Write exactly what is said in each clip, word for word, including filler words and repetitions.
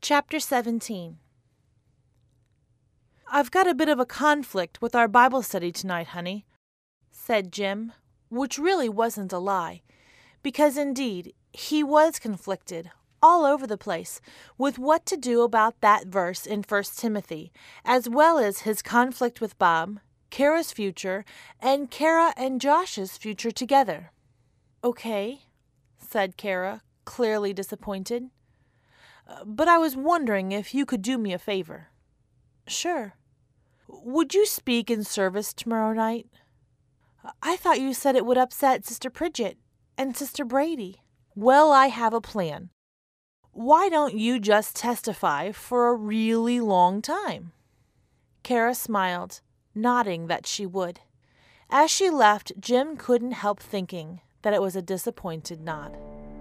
Chapter seventeen. "I've got a bit of a conflict with our Bible study tonight, honey," said Jim, which really wasn't a lie, because indeed he was conflicted all over the place with what to do about that verse in First Timothy, as well as his conflict with Bob, Kara's future, and Kara and Josh's future together. "Okay," said Kara, clearly disappointed. "But I was wondering if you could do me a favor." "Sure." "Would you speak in service tomorrow night?" "I thought you said it would upset Sister Bridget and Sister Brady." "Well, I have a plan. Why don't you just testify for a really long time?" Kara smiled, nodding that she would. As she left, Jim couldn't help thinking that it was a disappointed nod.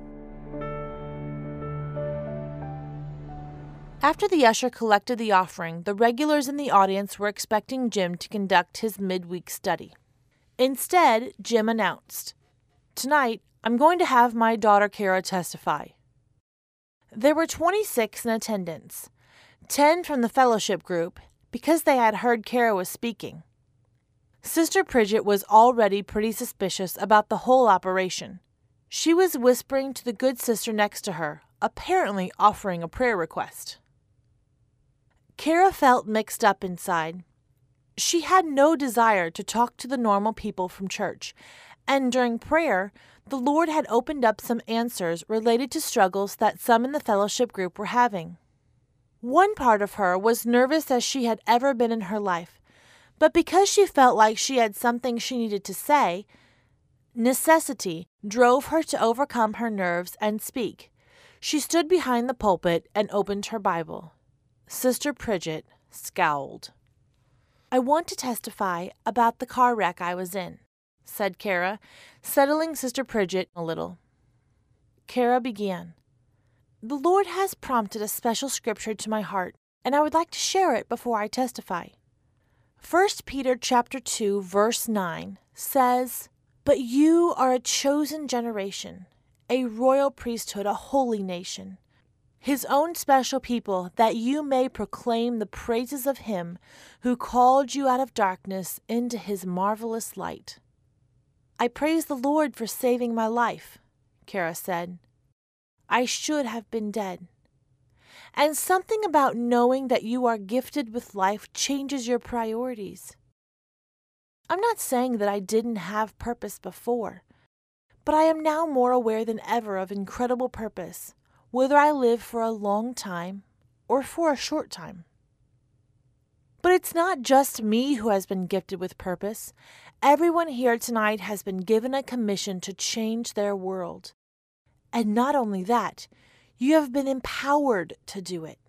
After the usher collected the offering, the regulars in the audience were expecting Jim to conduct his midweek study. Instead, Jim announced, "Tonight, I'm going to have my daughter Kara testify." There were twenty-six in attendance, ten from the fellowship group, because they had heard Kara was speaking. Sister Bridget was already pretty suspicious about the whole operation. She was whispering to the good sister next to her, apparently offering a prayer request. Kara felt mixed up inside. She had no desire to talk to the normal people from church, and during prayer, the Lord had opened up some answers related to struggles that some in the fellowship group were having. One part of her was nervous as she had ever been in her life, but because she felt like she had something she needed to say, necessity drove her to overcome her nerves and speak. She stood behind the pulpit and opened her Bible. Sister Bridget scowled. "I want to testify about the car wreck I was in," said Kara, settling Sister Bridget a little. Kara began, "The Lord has prompted a special scripture to my heart, and I would like to share it before I testify. First Peter chapter two, verse nine says, 'But you are a chosen generation, a royal priesthood, a holy nation, His own special people, that you may proclaim the praises of Him who called you out of darkness into His marvelous light.'" "I praise the Lord for saving my life," Kara said. "I should have been dead. And something about knowing that you are gifted with life changes your priorities. I'm not saying that I didn't have purpose before, but I am now more aware than ever of incredible purpose, whether I live for a long time or for a short time. But it's not just me who has been gifted with purpose. Everyone here tonight has been given a commission to change their world. And not only that, you have been empowered to do it.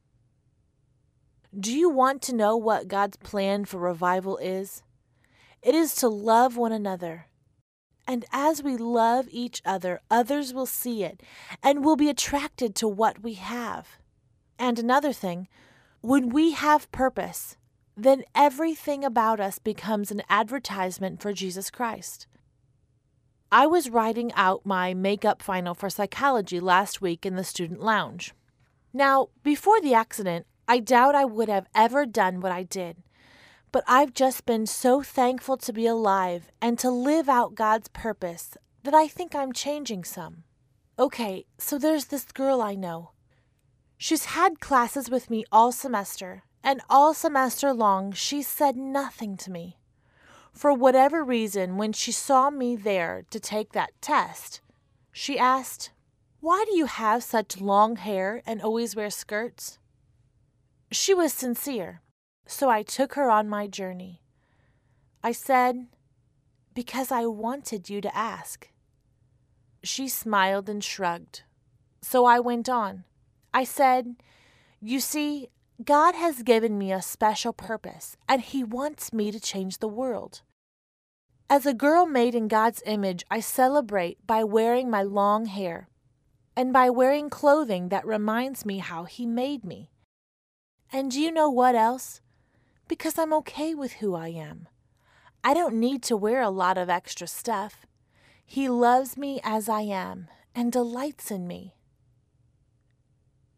Do you want to know what God's plan for revival is? It is to love one another. And as we love each other, others will see it and will be attracted to what we have. And another thing, when we have purpose, then everything about us becomes an advertisement for Jesus Christ. I was writing out my makeup final for psychology last week in the student lounge. Now, before the accident, I doubt I would have ever done what I did. But I've just been so thankful to be alive and to live out God's purpose that I think I'm changing some. Okay, so there's this girl I know. She's had classes with me all semester, and all semester long she's said nothing to me. For whatever reason, when she saw me there to take that test, she asked, "Why do you have such long hair and always wear skirts?" She was sincere. So I took her on my journey. I said, "Because I wanted you to ask." She smiled and shrugged. So I went on. I said, "You see, God has given me a special purpose, and He wants me to change the world. As a girl made in God's image, I celebrate by wearing my long hair and by wearing clothing that reminds me how He made me. And do you know what else? Because I'm okay with who I am. I don't need to wear a lot of extra stuff. He loves me as I am and delights in me."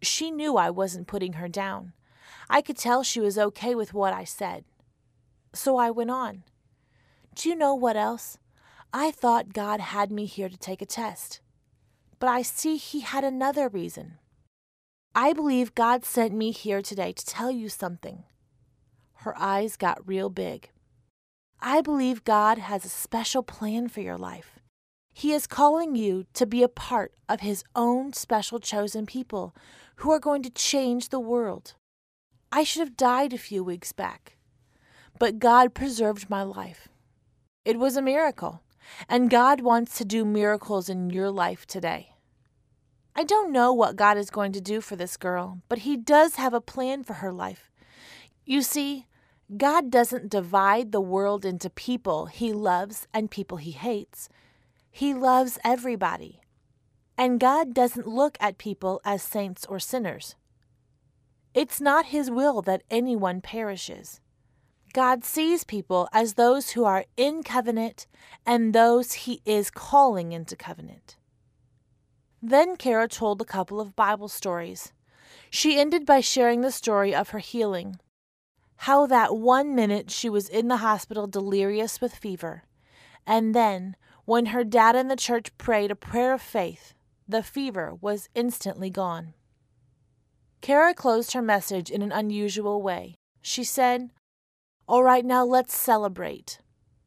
She knew I wasn't putting her down. I could tell she was okay with what I said. So I went on. Do you know what else? I thought God had me here to take a test. But I see He had another reason. I believe God sent me here today to tell you something. Her eyes got real big. I believe God has a special plan for your life. He is calling you to be a part of His own special chosen people who are going to change the world. I should have died a few weeks back, but God preserved my life. It was a miracle, and God wants to do miracles in your life today. I don't know what God is going to do for this girl, but He does have a plan for her life. You see, God doesn't divide the world into people He loves and people He hates. He loves everybody. And God doesn't look at people as saints or sinners. It's not His will that anyone perishes. God sees people as those who are in covenant and those He is calling into covenant. Then Kara told a couple of Bible stories. She ended by sharing the story of her healing. How that one minute she was in the hospital delirious with fever, and then, when her dad and the church prayed a prayer of faith, the fever was instantly gone. Kara closed her message in an unusual way. She said, "All right, now let's celebrate.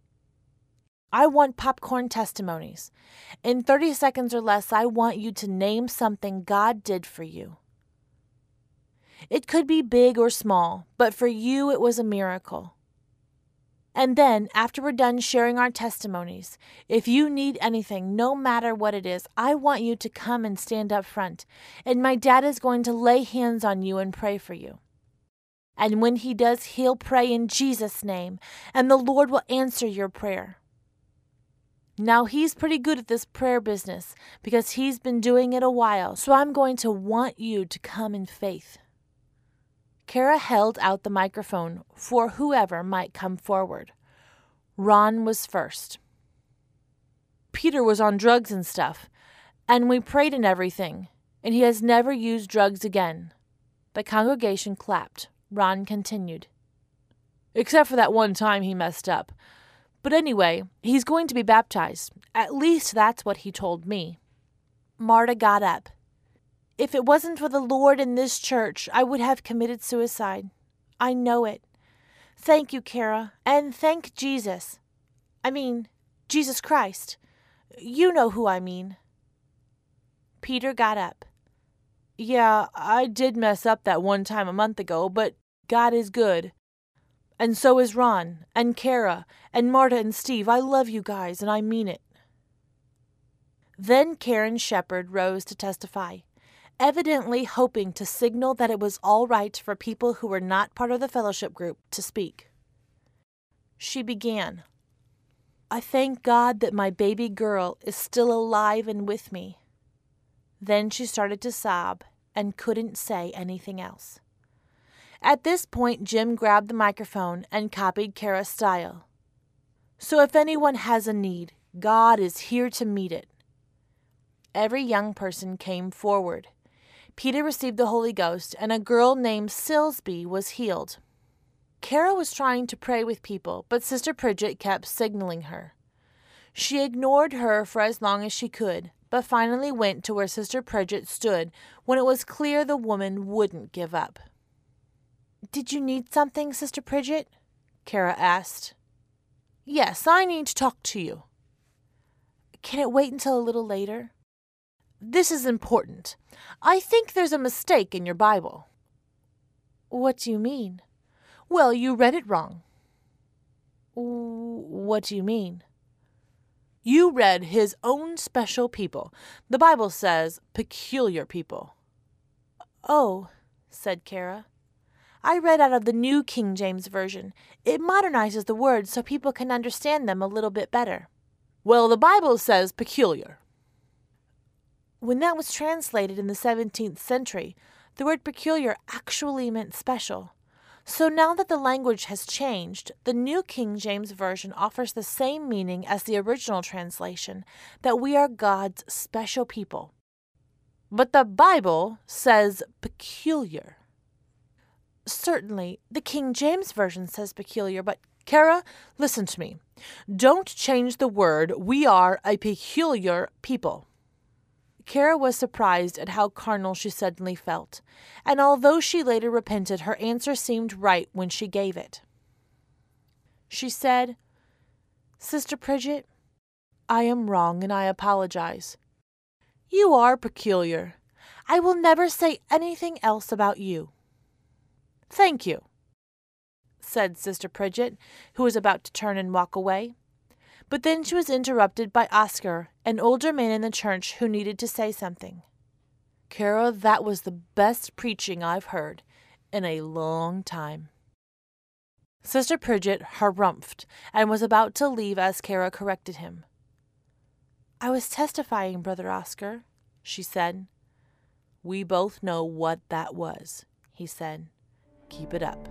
I want popcorn testimonies. In thirty seconds or less, I want you to name something God did for you. It could be big or small, but for you it was a miracle. And then, after we're done sharing our testimonies, if you need anything, no matter what it is, I want you to come and stand up front, and my dad is going to lay hands on you and pray for you. And when he does, he'll pray in Jesus' name, and the Lord will answer your prayer. Now, he's pretty good at this prayer business because he's been doing it a while, so I'm going to want you to come in faith." Kara held out the microphone for whoever might come forward. Ron was first. "Peter was on drugs and stuff, and we prayed and everything, and he has never used drugs again." The congregation clapped. Ron continued. "Except for that one time he messed up. But anyway, he's going to be baptized. At least that's what he told me." Marta got up. "If it wasn't for the Lord in this church, I would have committed suicide. I know it. Thank you, Kara, and thank Jesus. I mean, Jesus Christ. You know who I mean." Peter got up. "Yeah, I did mess up that one time a month ago, but God is good. And so is Ron, and Kara, and Marta and Steve. I love you guys, and I mean it." Then Karen Shepard rose to testify, evidently hoping to signal that it was all right for people who were not part of the fellowship group to speak. She began, "I thank God that my baby girl is still alive and with me." Then she started to sob and couldn't say anything else. At this point, Jim grabbed the microphone and copied Kara's style. "So if anyone has a need, God is here to meet it." Every young person came forward. Peter received the Holy Ghost, and a girl named Silsby was healed. Kara was trying to pray with people, but Sister Pridget kept signaling her. She ignored her for as long as she could, but finally went to where Sister Pridget stood when it was clear the woman wouldn't give up. "Did you need something, Sister Pridget?" Kara asked. "Yes, I need to talk to you." "Can it wait until a little later?" "This is important. I think there's a mistake in your Bible." "What do you mean?" "Well, you read it wrong." "What do you mean?" "You read his own special people. The Bible says peculiar people." "Oh," said Kara. "I read out of the New King James Version. It modernizes the words so people can understand them a little bit better." "Well, the Bible says peculiar." When that was translated in the seventeenth century, the word peculiar actually meant special. So now that the language has changed, the New King James Version offers the same meaning as the original translation, that we are God's special people. But the Bible says peculiar. Certainly, the King James Version says peculiar, but Kara, listen to me. Don't change the word. We are a peculiar people. Kara was surprised at how carnal she suddenly felt, and although she later repented, her answer seemed right when she gave it. She said, Sister Pridget, I am wrong and I apologize. You are peculiar. I will never say anything else about you. Thank you, said Sister Pridget, who was about to turn and walk away. But then she was interrupted by Oscar, an older man in the church who needed to say something. Kara, that was the best preaching I've heard in a long time. Sister Pridget harumphed and was about to leave as Kara corrected him. I was testifying, Brother Oscar, she said. We both know what that was, he said. Keep it up.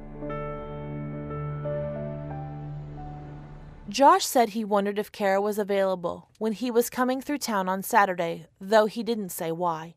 Josh said he wondered if Kara was available when he was coming through town on Saturday, though he didn't say why.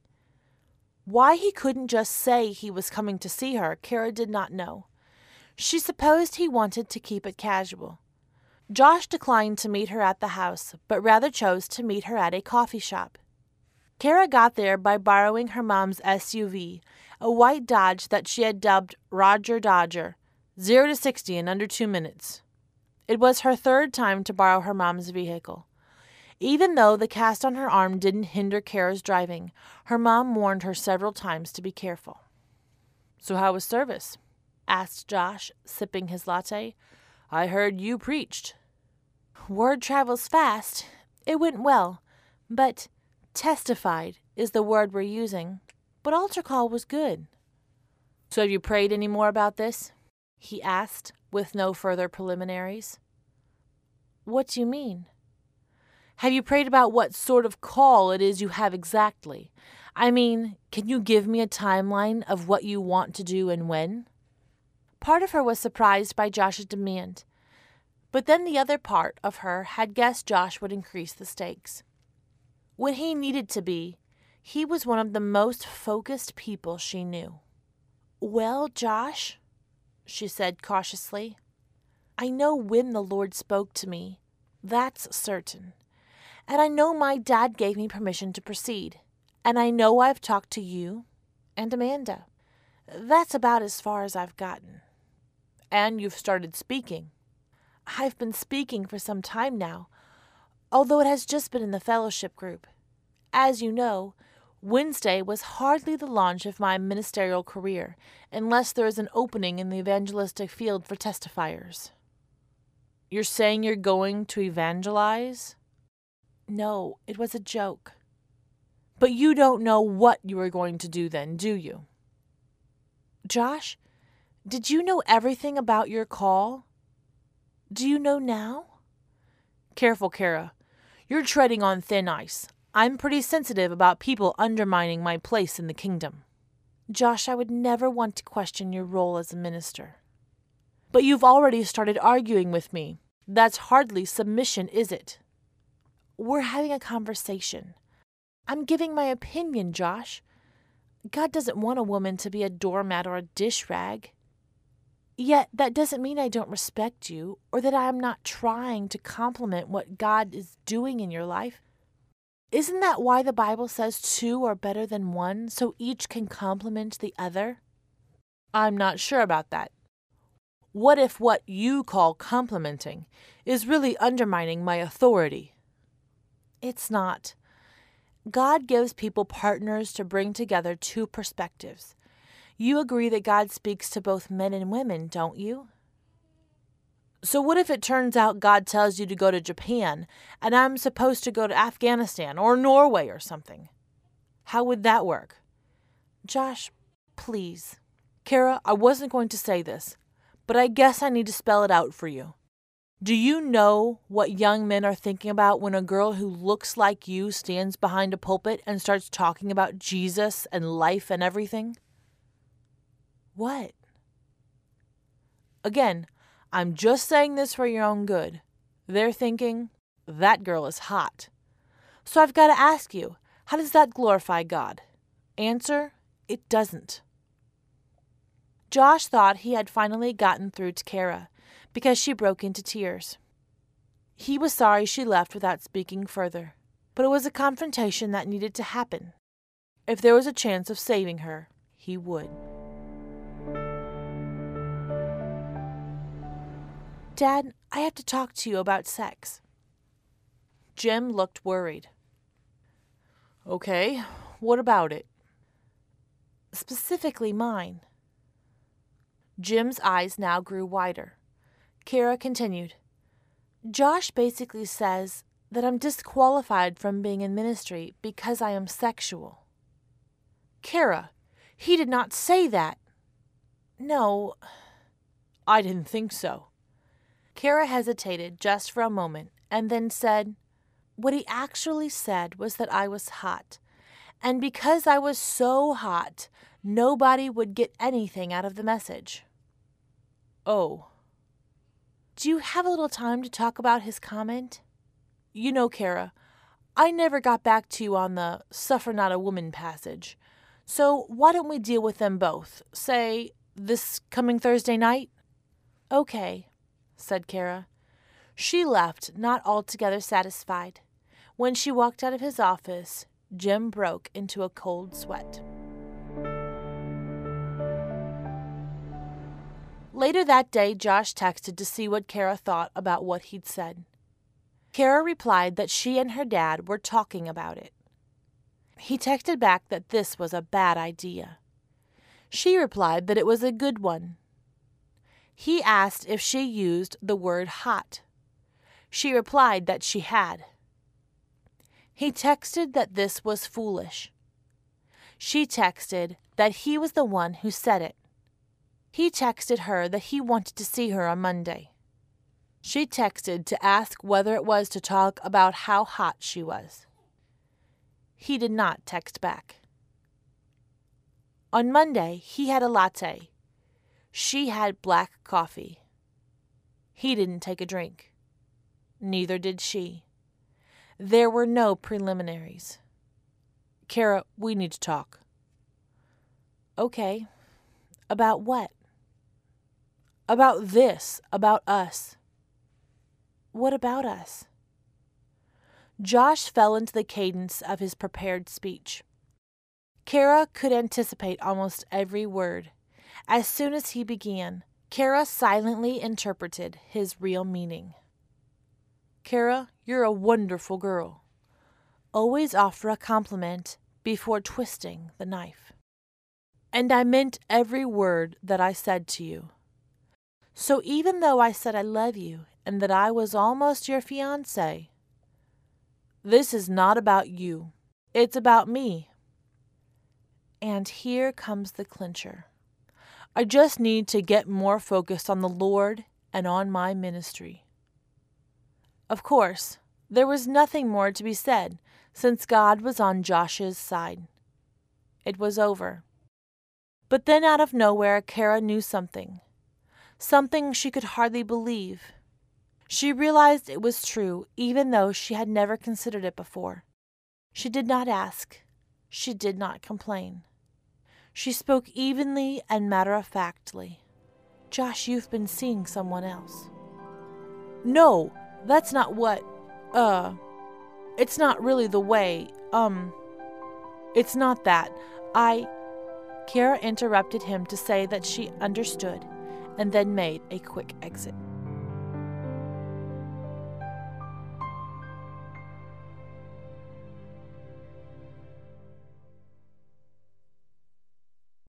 Why he couldn't just say he was coming to see her, Kara did not know. She supposed he wanted to keep it casual. Josh declined to meet her at the house, but rather chose to meet her at a coffee shop. Kara got there by borrowing her mom's S U V, a white Dodge that she had dubbed Roger Dodger, zero to sixty in under two minutes. It was her third time to borrow her mom's vehicle. Even though the cast on her arm didn't hinder Kara's driving, her mom warned her several times to be careful. So how was service? Asked Josh, sipping his latte. I heard you preached. Word travels fast. It went well, but testified is the word we're using. But altar call was good. So have you prayed any more about this? He asked, with no further preliminaries. What do you mean? Have you prayed about what sort of call it is you have exactly? I mean, can you give me a timeline of what you want to do and when? Part of her was surprised by Josh's demand, but then the other part of her had guessed Josh would increase the stakes. When he needed to be, he was one of the most focused people she knew. Well, Josh, she said cautiously, I know when the Lord spoke to me. That's certain. And I know my dad gave me permission to proceed. And I know I've talked to you and Amanda. That's about as far as I've gotten. And you've started speaking. I've been speaking for some time now, although it has just been in the fellowship group. As you know, Wednesday was hardly the launch of my ministerial career, unless there is an opening in the evangelistic field for testifiers. You're saying you're going to evangelize? No, it was a joke. But you don't know what you are going to do then, do you? Josh, did you know everything about your call? Do you know now? Careful, Kara. You're treading on thin ice. I'm pretty sensitive about people undermining my place in the kingdom. Josh, I would never want to question your role as a minister. But you've already started arguing with me. That's hardly submission, is it? We're having a conversation. I'm giving my opinion, Josh. God doesn't want a woman to be a doormat or a dish rag. Yet that doesn't mean I don't respect you or that I am not trying to compliment what God is doing in your life. Isn't that why the Bible says two are better than one, so each can complement the other? I'm not sure about that. What if what you call complimenting is really undermining my authority? It's not. God gives people partners to bring together two perspectives. You agree that God speaks to both men and women, don't you? So what if it turns out God tells you to go to Japan and I'm supposed to go to Afghanistan or Norway or something? How would that work? Josh, please. Kara, I wasn't going to say this, but I guess I need to spell it out for you. Do you know what young men are thinking about when a girl who looks like you stands behind a pulpit and starts talking about Jesus and life and everything? What? Again, I'm just saying this for your own good. They're thinking, that girl is hot. So I've got to ask you, How does that glorify God? Answer, it doesn't. Josh thought he had finally gotten through to Kara because she broke into tears. He was sorry she left without speaking further, but it was a confrontation that needed to happen. If there was a chance of saving her, he would. Dad, I have to talk to you about sex. Jim looked worried. Okay, what about it? Specifically mine. Jim's eyes now grew wider. Kara continued. Josh basically says that I'm disqualified from being in ministry because I am sexual. Kara, he did not say that. No, I didn't think so. Kara hesitated just for a moment and then said, what he actually said was that I was hot, and because I was so hot, nobody would get anything out of the message. Oh. Do you have a little time to talk about his comment? You know, Kara, I never got back to you on the suffer not a woman passage, so why don't we deal with them both, say, this coming Thursday night? Okay, said Kara. She left, not altogether satisfied. When she walked out of his office, Jim broke into a cold sweat. Later that day, Josh texted to see what Kara thought about what he'd said. Kara replied that she and her dad were talking about it. He texted back that this was a bad idea. She replied that it was a good one. He asked if she used the word hot. She replied that she had. He texted that this was foolish. She texted that he was the one who said it. He texted her that he wanted to see her on Monday. She texted to ask whether it was to talk about how hot she was. He did not text back. On Monday, he had a latte. She had black coffee. He didn't take a drink. Neither did she. There were no preliminaries. Kara, we need to talk. Okay. About what? About this, about us. What about us? Josh fell into the cadence of his prepared speech. Kara could anticipate almost every word. As soon as he began, Kara silently interpreted his real meaning. Kara, you're a wonderful girl. Always offer a compliment before twisting the knife. And I meant every word that I said to you. So even though I said I love you and that I was almost your fiancé, this is not about you. It's about me. And here comes the clincher. I just need to get more focused on the Lord and on my ministry. Of course, there was nothing more to be said, since God was on Josh's side. It was over. But then out of nowhere, Kara knew something. Something she could hardly believe. She realized it was true, even though she had never considered it before. She did not ask. She did not complain. She spoke evenly and matter-of-factly. Josh, you've been seeing someone else. No, that's not what, uh, it's not really the way, um, it's not that. I, Kara interrupted him to say that she understood and then made a quick exit.